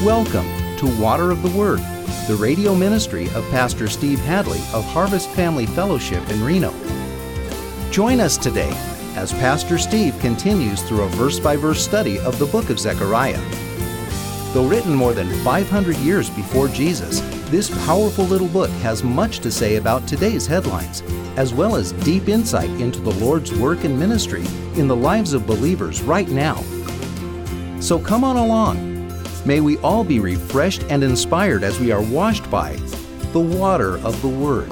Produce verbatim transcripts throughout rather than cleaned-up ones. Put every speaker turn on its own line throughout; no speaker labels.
Welcome to Water of the Word, the radio ministry of Pastor Steve Hadley of Harvest Family Fellowship in Reno. Join us today as Pastor Steve continues through a verse-by-verse study of the book of Zechariah. Though written more than five hundred years before Jesus, this powerful little book has much to say about today's headlines, as well as deep insight into the Lord's work and ministry in the lives of believers right now. So come on along. May we all be refreshed and inspired as we are washed by the water of the Word.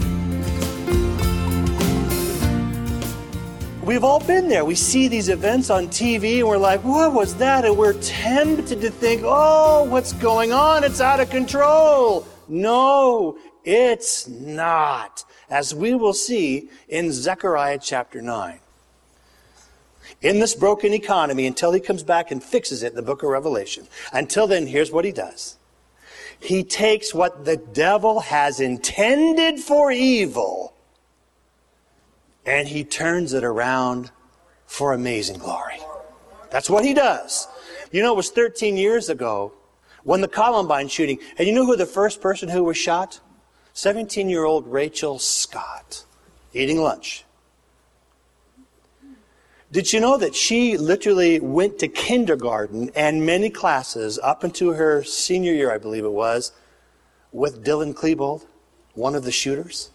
We've all been there. We see these events on T V and we're like, what was that? And we're tempted to think, oh, what's going on? It's out of control. No, it's not. As we will see in Zechariah chapter nine. In this broken economy, until he comes back and fixes it in the book of Revelation. Until then, here's what he does. He takes what the devil has intended for evil and he turns it around for amazing glory. That's what he does. You know, it was thirteen years ago when the Columbine shooting, and you know who the first person who was shot? seventeen-year-old Rachel Scott, eating lunch. Did you know that she literally went to kindergarten and many classes up into her senior year, I believe it was, with Dylan Klebold, one of the shooters?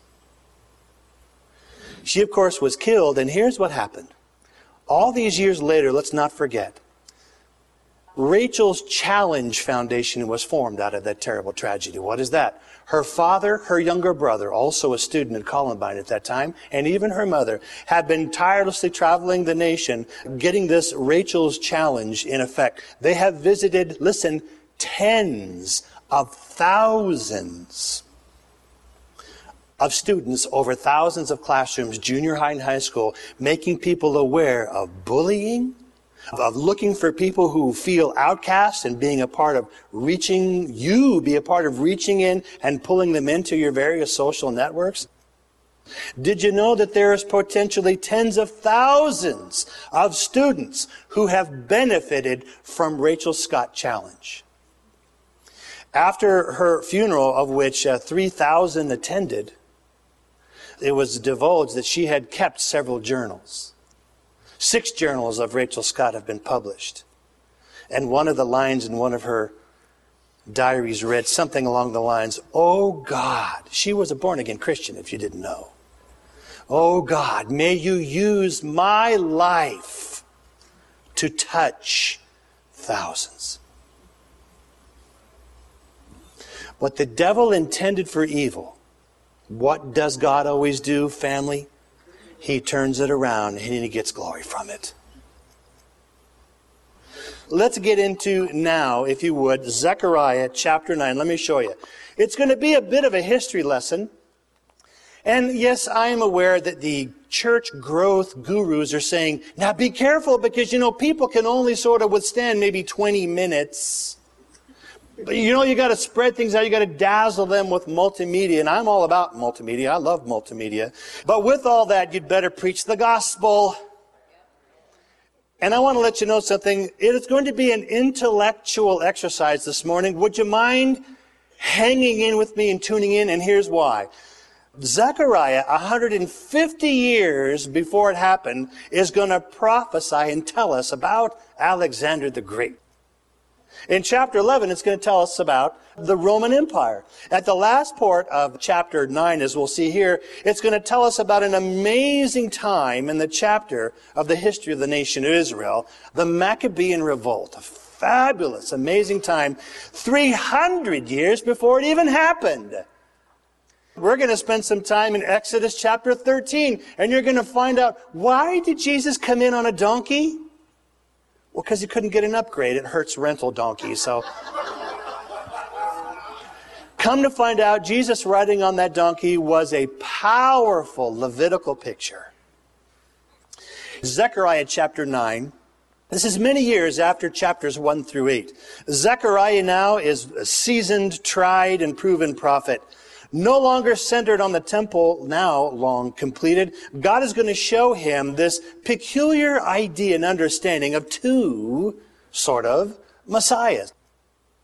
She, of course, was killed, and here's what happened. All these years later, let's not forget, Rachel's Challenge Foundation was formed out of that terrible tragedy. What is that? Her father, her younger brother, also a student at Columbine at that time, and even her mother, had been tirelessly traveling the nation, getting this Rachel's Challenge in effect. They have visited, listen, tens of thousands of students over thousands of classrooms, junior high and high school, making people aware of bullying, of looking for people who feel outcast and being a part of reaching, you be a part of reaching in and pulling them into your various social networks. Did you know that there is potentially tens of thousands of students who have benefited from Rachel Scott Challenge? After her funeral, of which uh, three thousand attended, it was divulged that she had kept several journals. Six journals of Rachel Scott have been published. And one of the lines in one of her diaries read something along the lines, "Oh God," she was a born-again Christian if you didn't know. "Oh God, may you use my life to touch thousands." What the devil intended for evil, what does God always do, family? He turns it around and he gets glory from it. Let's get into now, if you would, Zechariah chapter nine. Let me show you. It's going to be a bit of a history lesson. And yes, I am aware that the church growth gurus are saying, now be careful because, you know, people can only sort of withstand maybe twenty minutes. But you know, you got to spread things out. You got to dazzle them with multimedia. And I'm all about multimedia. I love multimedia. But with all that, you'd better preach the gospel. And I want to let you know something. It is going to be an intellectual exercise this morning. Would you mind hanging in with me and tuning in? And here's why. Zechariah, one hundred fifty years before it happened, is going to prophesy and tell us about Alexander the Great. In chapter eleven, it's going to tell us about the Roman Empire. At the last part of chapter nine, as we'll see here, it's going to tell us about an amazing time in the chapter of the history of the nation of Israel, the Maccabean Revolt. A fabulous, amazing time, three hundred years before it even happened. We're going to spend some time in Exodus chapter thirteen, and you're going to find out, why did Jesus come in on a donkey? Well, because he couldn't get an upgrade at Hertz Rental Donkey, so. Come to find out, Jesus riding on that donkey was a powerful Levitical picture. Zechariah chapter nine. This is many years after chapters one through eight. Zechariah now is a seasoned, tried, and proven prophet. No longer centered on the temple, now long completed. God is going to show him this peculiar idea and understanding of two, sort of, messiahs.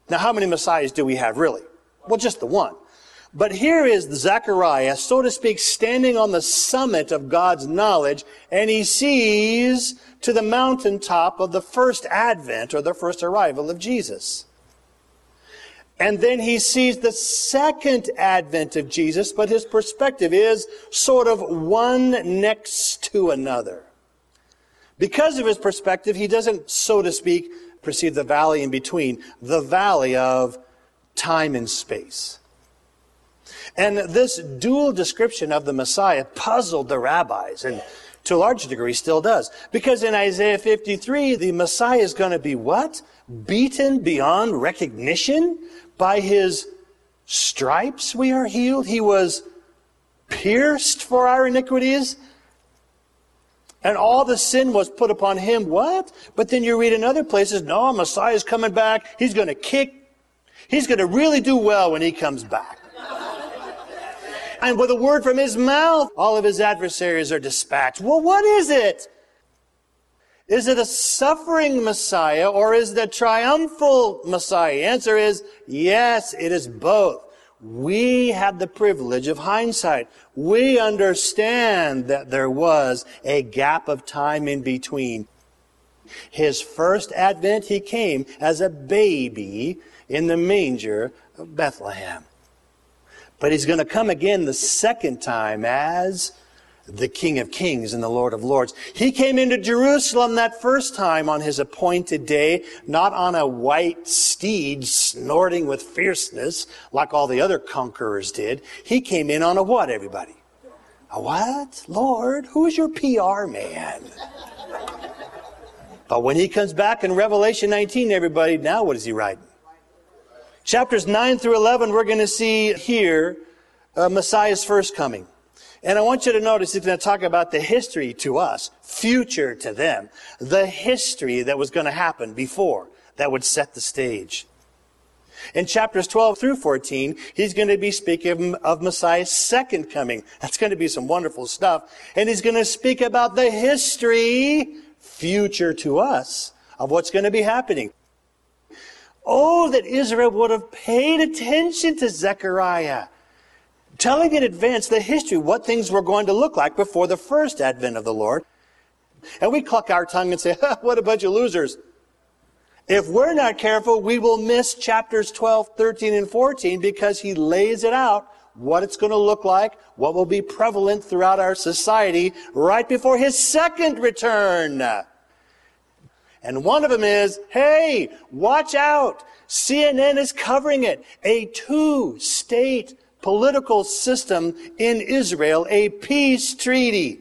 Now, how many Messiahs do we have, really? Well, just the one. But here is Zechariah, so to speak, standing on the summit of God's knowledge, and he sees to the mountaintop of the first advent, or the first arrival of Jesus. And then he sees the second advent of Jesus, but his perspective is sort of one next to another. Because of his perspective, he doesn't, so to speak, perceive the valley in between, the valley of time and space. And this dual description of the Messiah puzzled the rabbis, and to a large degree still does. Because in Isaiah fifty-three, the Messiah is going to be what? Beaten beyond recognition? By his stripes we are healed. He was pierced for our iniquities. And all the sin was put upon him. What? But then you read in other places, no, Messiah is coming back. He's going to kick. He's going to really do well when he comes back. And with a word from his mouth, all of his adversaries are dispatched. Well, what is it? Is it a suffering Messiah or is it a triumphal Messiah? The answer is yes, it is both. We have the privilege of hindsight. We understand that there was a gap of time in between. His first advent, he came as a baby in the manger of Bethlehem. But he's going to come again the second time as the King of Kings and the Lord of Lords. He came into Jerusalem that first time on his appointed day, not on a white steed snorting with fierceness like all the other conquerors did. He came in on a what, everybody? A what? Lord, who's your P R man? But when he comes back in Revelation nineteen, everybody, now what is he riding? Chapters nine through eleven, we're going to see here uh, Messiah's first coming. And I want you to notice he's going to talk about the history to us, future to them. The history that was going to happen before that would set the stage. In chapters twelve through fourteen, he's going to be speaking of Messiah's second coming. That's going to be some wonderful stuff. And he's going to speak about the history, future to us, of what's going to be happening. Oh, that Israel would have paid attention to Zechariah, telling in advance the history, what things were going to look like before the first advent of the Lord. And we cluck our tongue and say, what a bunch of losers. If we're not careful, we will miss chapters twelve, thirteen, and fourteen because he lays it out, what it's going to look like, what will be prevalent throughout our society right before his second return. And one of them is, hey, watch out. C N N is covering it. A two-state political system in Israel, a peace treaty.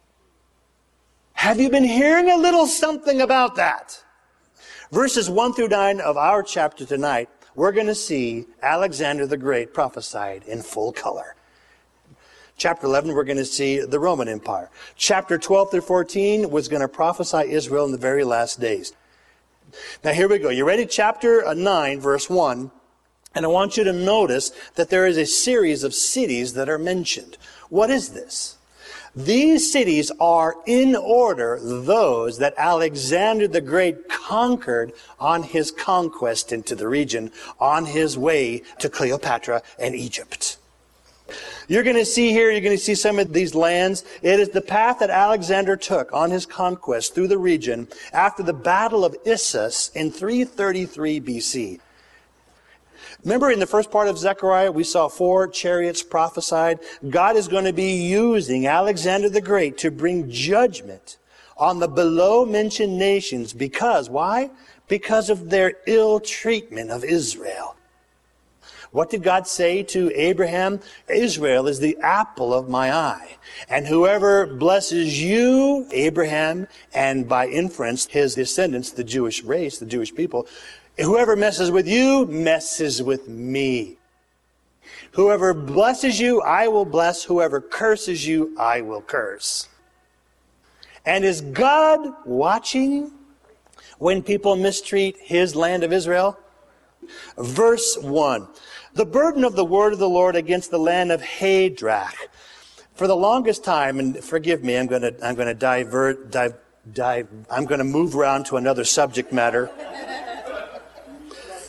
Have you been hearing a little something about that? Verses one through nine of our chapter tonight, we're going to see Alexander the Great prophesied in full color. Chapter eleven, we're going to see the Roman Empire. Chapter twelve through fourteen was going to prophesy Israel in the very last days. Now here we go. You ready? Chapter nine, verse one. And I want you to notice that there is a series of cities that are mentioned. What is this? These cities are in order those that Alexander the Great conquered on his conquest into the region, on his way to Cleopatra and Egypt. You're going to see here, you're going to see some of these lands. It is the path that Alexander took on his conquest through the region after the Battle of Issus in three thirty-three B C. Remember in the first part of Zechariah, we saw four chariots prophesied. God is going to be using Alexander the Great to bring judgment on the below-mentioned nations. Because, why? Because of their ill treatment of Israel. What did God say to Abraham? Israel is the apple of my eye. And whoever blesses you, Abraham, and by inference, his descendants, the Jewish race, the Jewish people, whoever messes with you, messes with me. Whoever blesses you, I will bless. Whoever curses you, I will curse. And is God watching when people mistreat his land of Israel? Verse one. The burden of the word of the Lord against the land of Hadrach. For the longest time, and forgive me, I'm going to I'm going to divert, dive, dive. I'm going to move around to another subject matter.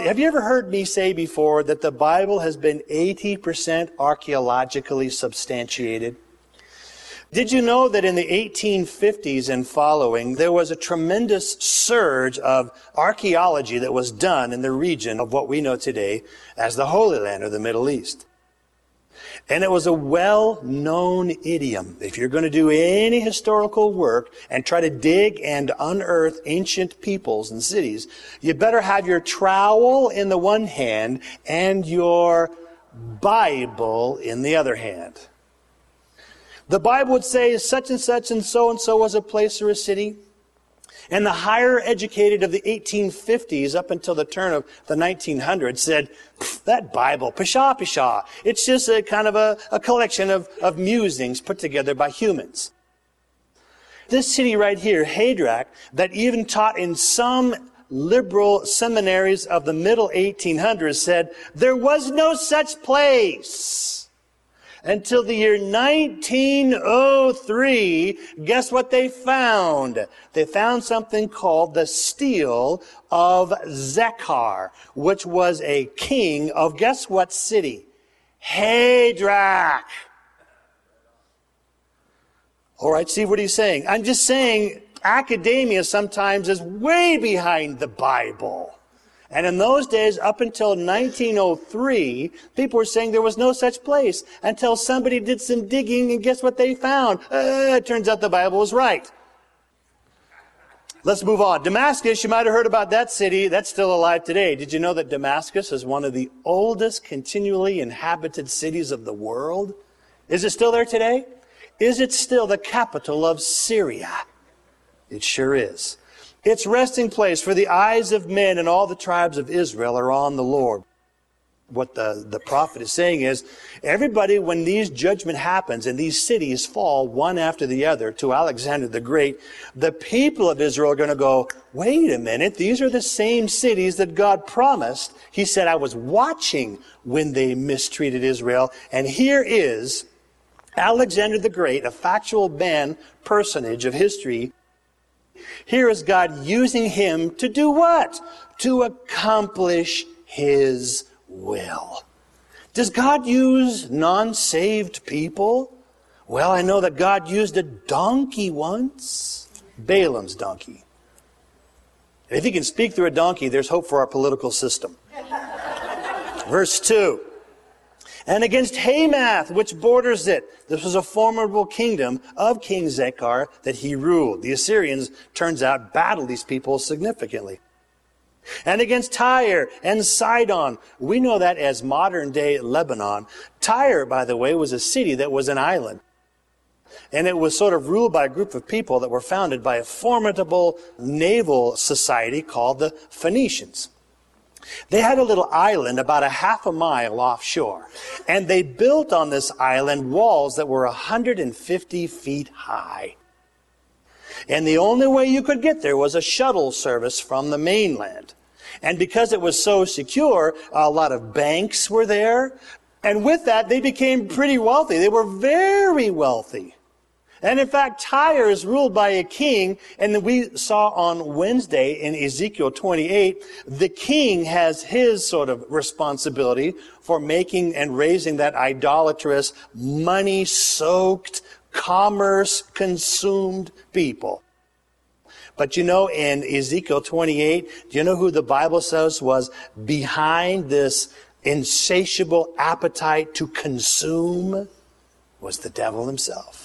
Have you ever heard me say before that the Bible has been eighty percent archaeologically substantiated? Did you know that in the eighteen fifties and following, there was a tremendous surge of archaeology that was done in the region of what we know today as the Holy Land or the Middle East? And it was a well-known idiom. If you're going to do any historical work and try to dig and unearth ancient peoples and cities, you better have your trowel in the one hand and your Bible in the other hand. The Bible would say such and such and so and so was a place or a city. And the higher educated of the eighteen fifties up until the turn of the nineteen hundreds said, that Bible, pshaw, pshaw. It's just a kind of a, a collection of, of musings put together by humans. This city right here, Hadrach, that even taught in some liberal seminaries of the middle eighteen hundreds said, there was no such place. Until the year nineteen oh three, guess what they found? They found something called the Stele of Zechar, which was a king of guess what city? Hadrach. All right, see what he's saying. I'm just saying academia sometimes is way behind the Bible. And in those days, up until nineteen oh three, people were saying there was no such place until somebody did some digging, and guess what they found? Uh, it turns out the Bible was right. Let's move on. Damascus, you might have heard about that city. That's still alive today. Did you know that Damascus is one of the oldest continually inhabited cities of the world? Is it still there today? Is it still the capital of Syria? It sure is. Its resting place for the eyes of men and all the tribes of Israel are on the Lord. What the, the prophet is saying is, everybody, when these judgment happens and these cities fall one after the other to Alexander the Great, the people of Israel are going to go, wait a minute, these are the same cities that God promised. He said, I was watching when they mistreated Israel. And here is Alexander the Great, a factual man personage of history. Here is God using him to do what? To accomplish his will. Does God use non-saved people? Well, I know that God used a donkey once. Balaam's donkey. And if he can speak through a donkey, there's hope for our political system. Verse two. And against Hamath, which borders it. This was a formidable kingdom of King Zechar that he ruled. The Assyrians, turns out, battled these people significantly. And against Tyre and Sidon. We know that as modern-day Lebanon. Tyre, by the way, was a city that was an island. And it was sort of ruled by a group of people that were founded by a formidable naval society called the Phoenicians. They had a little island about a half a mile offshore, and they built on this island walls that were one hundred fifty feet high. And the only way you could get there was a shuttle service from the mainland. And because it was so secure, a lot of banks were there, and with that, they became pretty wealthy. They were very wealthy. And in fact, Tyre is ruled by a king, and we saw on Wednesday in Ezekiel twenty-eight, the king has his sort of responsibility for making and raising that idolatrous, money-soaked, commerce-consumed people. But you know, in Ezekiel twenty-eight, do you know who the Bible says was behind this insatiable appetite to consume? Was the devil himself.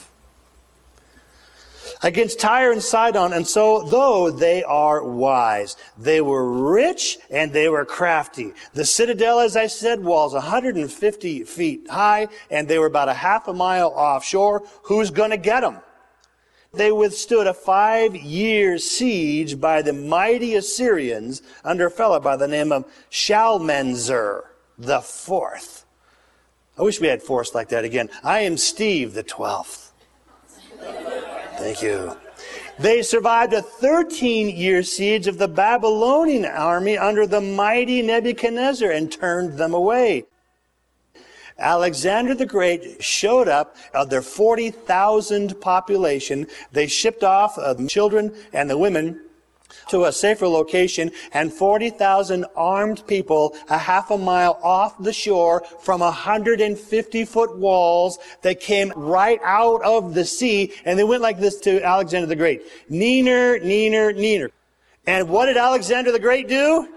Against Tyre and Sidon, and so though they are wise, they were rich and they were crafty. The citadel, as I said, was one hundred fifty feet high, and they were about a half a mile offshore. Who's going to get them? They withstood a five-year siege by the mighty Assyrians under a fellow by the name of Shalmaneser the Fourth. I wish we had fourths like that again. I am Steve the Twelfth. Thank you. They survived a thirteen-year siege of the Babylonian army under the mighty Nebuchadnezzar and turned them away. Alexander the Great showed up. Of their forty thousand population, they shipped off uh, the children and the women to a safer location, and forty thousand armed people a half a mile off the shore from one hundred fifty foot walls that came right out of the sea, and they went like this to Alexander the Great. Neener, neener, neener. And what did Alexander the Great do?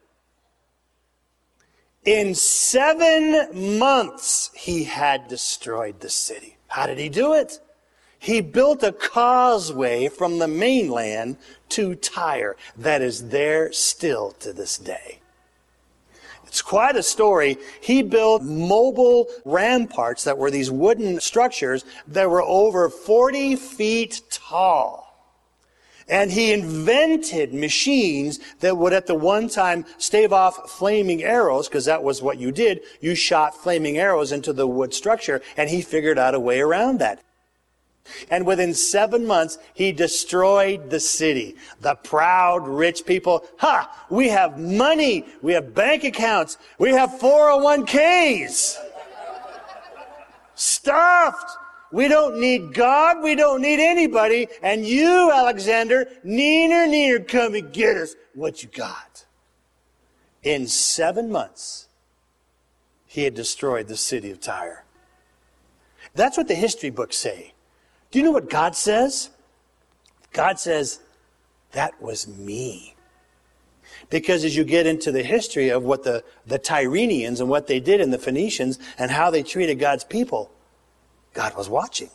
In seven months, he had destroyed the city. How did he do it? He built a causeway from the mainland to Tyre that is there still to this day. It's quite a story. He built mobile ramparts that were these wooden structures that were over forty feet tall. And he invented machines that would at the one time stave off flaming arrows, because that was what you did. You shot flaming arrows into the wood structure, and he figured out a way around that. And within seven months, he destroyed the city. The proud, rich people, ha! We have money. We have bank accounts. We have four oh one k's. Stuffed. We don't need God. We don't need anybody. And you, Alexander, neener, neener, come and get us what you got. In seven months, he had destroyed the city of Tyre. That's what the history books say. Do you know what God says? God says, that was me. Because as you get into the history of what the, the Tyrenians and what they did in the Phoenicians and how they treated God's people, God was watching.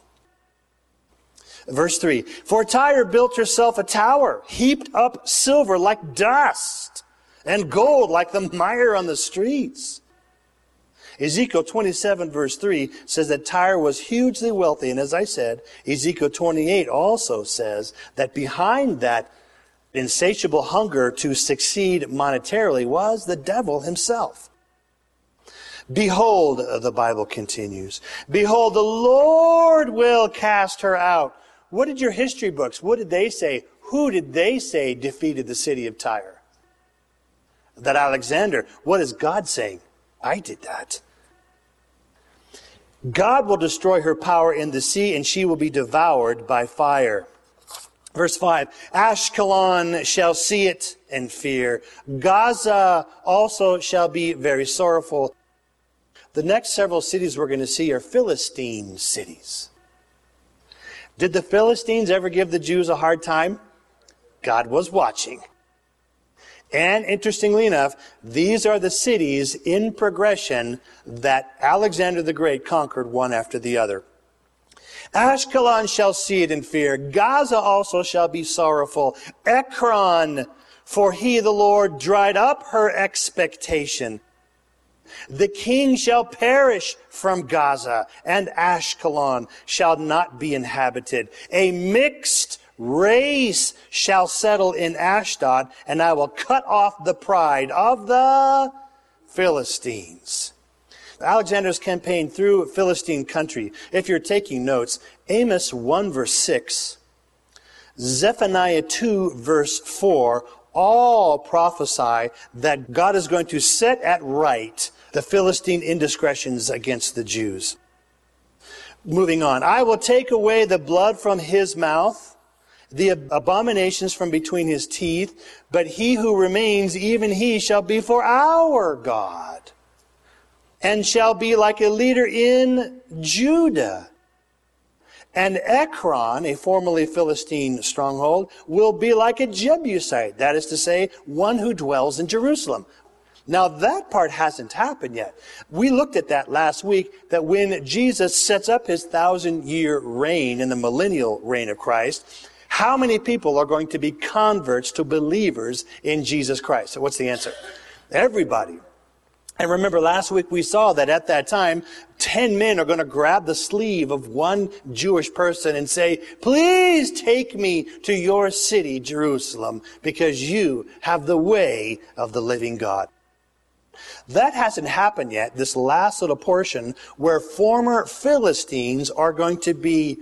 Verse three, for Tyre built herself a tower, heaped up silver like dust, and gold like the mire on the streets. Ezekiel twenty-seven verse three says that Tyre was hugely wealthy. And as I said, Ezekiel twenty-eight also says that behind that insatiable hunger to succeed monetarily was the devil himself. Behold, the Bible continues, behold, the Lord will cast her out. What did your history books, what did they say? Who did they say defeated the city of Tyre? That Alexander. What is God saying? I did that. God will destroy her power in the sea, and she will be devoured by fire. Verse five, Ashkelon shall see it and fear. Gaza also shall be very sorrowful. The next several cities we're going to see are Philistine cities. Did the Philistines ever give the Jews a hard time? God was watching. And interestingly enough, these are the cities in progression that Alexander the Great conquered one after the other. Ashkelon shall see it in fear. Gaza also shall be sorrowful. Ekron, for he, the Lord, dried up her expectation. The king shall perish from Gaza, and Ashkelon shall not be inhabited. A mixed race shall settle in Ashdod, and I will cut off the pride of the Philistines. Alexander's campaign through Philistine country. If you're taking notes, Amos one verse six, Zephaniah two verse four, all prophesy that God is going to set at right the Philistine indiscretions against the Jews. Moving on. I will take away the blood from his mouth, the abominations from between his teeth, but he who remains, even he shall be for our God, and shall be like a leader in Judah. And Ekron, a formerly Philistine stronghold, will be like a Jebusite, that is to say, one who dwells in Jerusalem. Now that part hasn't happened yet. We looked at that last week, that when Jesus sets up his thousand-year reign in the millennial reign of Christ, how many people are going to be converts to believers in Jesus Christ? So what's the answer? Everybody. And remember, last week we saw that at that time, ten men are going to grab the sleeve of one Jewish person and say, please take me to your city, Jerusalem, because you have the way of the living God. That hasn't happened yet, this last little portion where former Philistines are going to be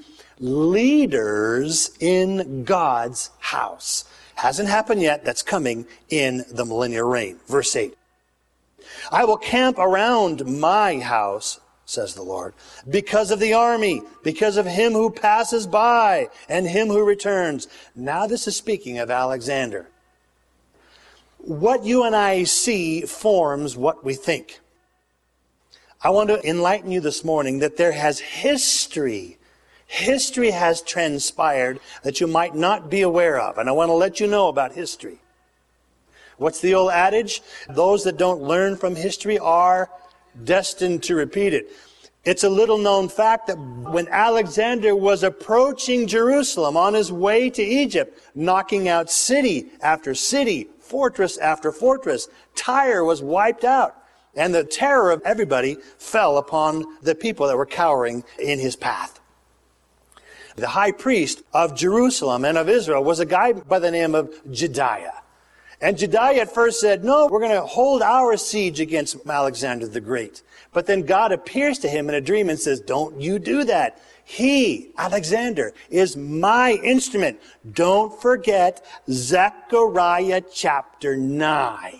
leaders in God's house. Hasn't happened yet. That's coming in the millennial reign. Verse eight. I will camp around my house says the Lord, because of the army, because of him who passes by and him who returns. Now this is speaking of Alexander. What you and I see forms what we think. I want to enlighten you this morning that there has history. History has transpired that you might not be aware of. And I want to let you know about history. What's the old adage? Those that don't learn from history are destined to repeat it. It's a little known fact that when Alexander was approaching Jerusalem on his way to Egypt, knocking out city after city, fortress after fortress, Tyre was wiped out. And the terror of everybody fell upon the people that were cowering in his path. The high priest of Jerusalem and of Israel was a guy by the name of Jedaiah. And Jedaiah at first said, no, we're going to hold our siege against Alexander the Great. But then God appears to him in a dream and says, don't you do that. He, Alexander, is my instrument. Don't forget Zechariah chapter nine.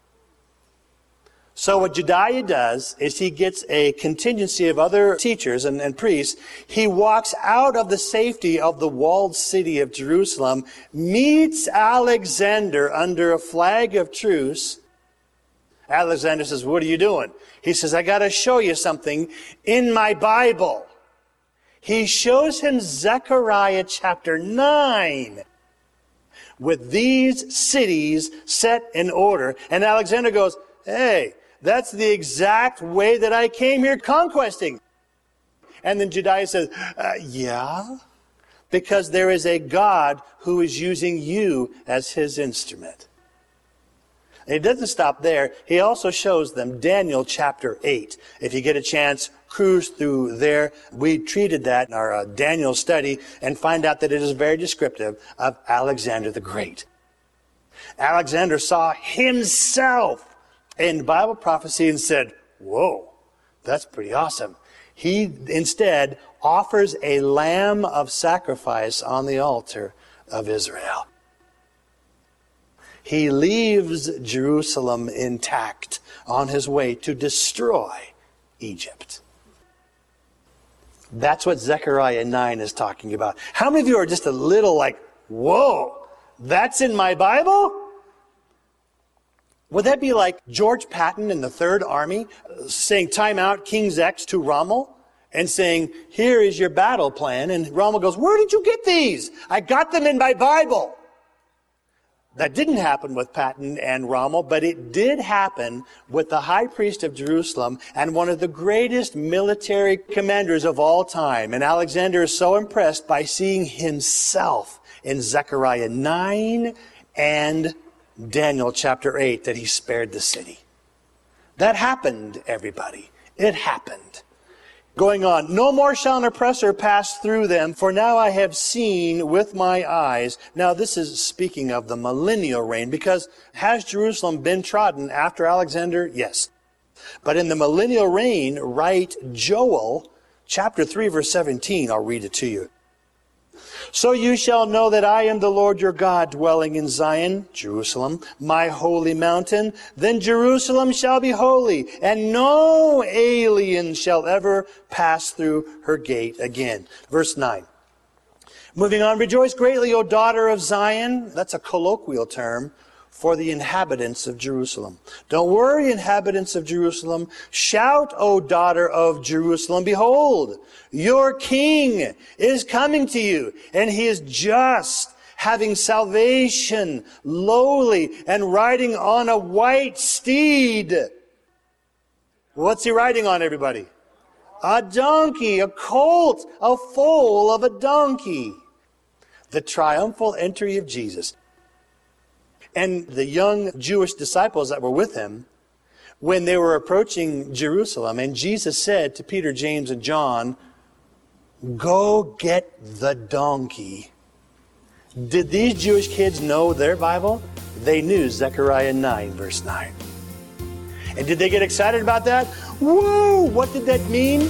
So what Jedaiah does is he gets a contingency of other teachers and, and priests. He walks out of the safety of the walled city of Jerusalem, meets Alexander under a flag of truce. Alexander says, what are you doing? He says, I got to show you something in my Bible. He shows him Zechariah chapter nine with these cities set in order. And Alexander goes, hey, that's the exact way that I came here conquesting. And then Jedaiah says, uh, yeah, because there is a God who is using you as his instrument. And he doesn't stop there. He also shows them Daniel chapter eight. If you get a chance, cruise through there. We treated that in our uh, Daniel study and find out that it is very descriptive of Alexander the Great. Alexander saw himself in Bible prophecy and said, whoa, that's pretty awesome. He instead offers a lamb of sacrifice on the altar of Israel. He leaves Jerusalem intact on his way to destroy Egypt. That's what Zechariah nine is talking about. How many of you are just a little like, whoa, that's in my Bible? Would that be like George Patton in the Third Army saying, time out, King Zex to Rommel, and saying, here is your battle plan. And Rommel goes, where did you get these? I got them in my Bible. That didn't happen with Patton and Rommel, but it did happen with the high priest of Jerusalem and one of the greatest military commanders of all time. And Alexander is so impressed by seeing himself in Zechariah nine and Daniel chapter eight that he spared the city. That happened, everybody. It happened. Going on, no more shall an oppressor pass through them, for now I have seen with my eyes. Now this is speaking of the millennial reign, because has Jerusalem been trodden after Alexander? Yes. But in the millennial reign, write Joel chapter three verse seventeen. I'll read it to you. So you shall know that I am the Lord your God, dwelling in Zion, Jerusalem, my holy mountain. Then Jerusalem shall be holy, and no alien shall ever pass through her gate again. Verse nine. Moving on, rejoice greatly, O daughter of Zion. That's a colloquial term for the inhabitants of Jerusalem. Don't worry, inhabitants of Jerusalem. Shout, O daughter of Jerusalem. Behold, your king is coming to you, and he is just, having salvation, lowly, and riding on a white steed. What's he riding on, everybody? A donkey, a colt, a foal of a donkey. The triumphal entry of Jesus. And the young Jewish disciples that were with him, when they were approaching Jerusalem, and Jesus said to Peter, James, and John, go get the donkey. Did these Jewish kids know their Bible? They knew Zechariah nine, verse nine. And did they get excited about that? Whoa, what did that mean?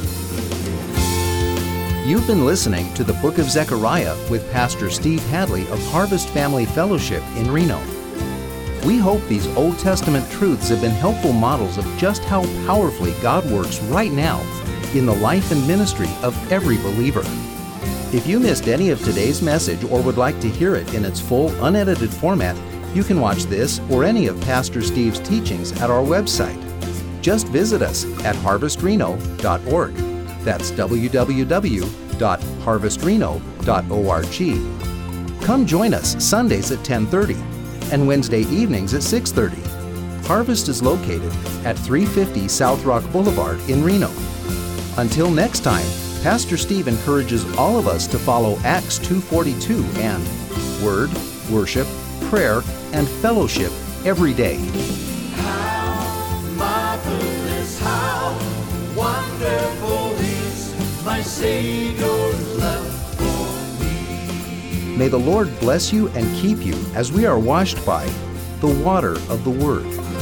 You've been listening to the Book of Zechariah with Pastor Steve Hadley of Harvest Family Fellowship in Reno. We hope these Old Testament truths have been helpful models of just how powerfully God works right now in the life and ministry of every believer. If you missed any of today's message or would like to hear it in its full, unedited format, you can watch this or any of Pastor Steve's teachings at our website. Just visit us at harvest reno dot org. That's w w w dot harvest reno dot org. Come join us Sundays at ten thirty and Wednesday evenings at six thirty. Harvest is located at three fifty South Rock Boulevard in Reno. Until next time, Pastor Steve encourages all of us to follow Acts two forty-two and Word, Worship, Prayer, and Fellowship every day.
How marvelous, how wonderful is my Savior's love for me.
May the Lord bless you and keep you as we are washed by the water of the Word.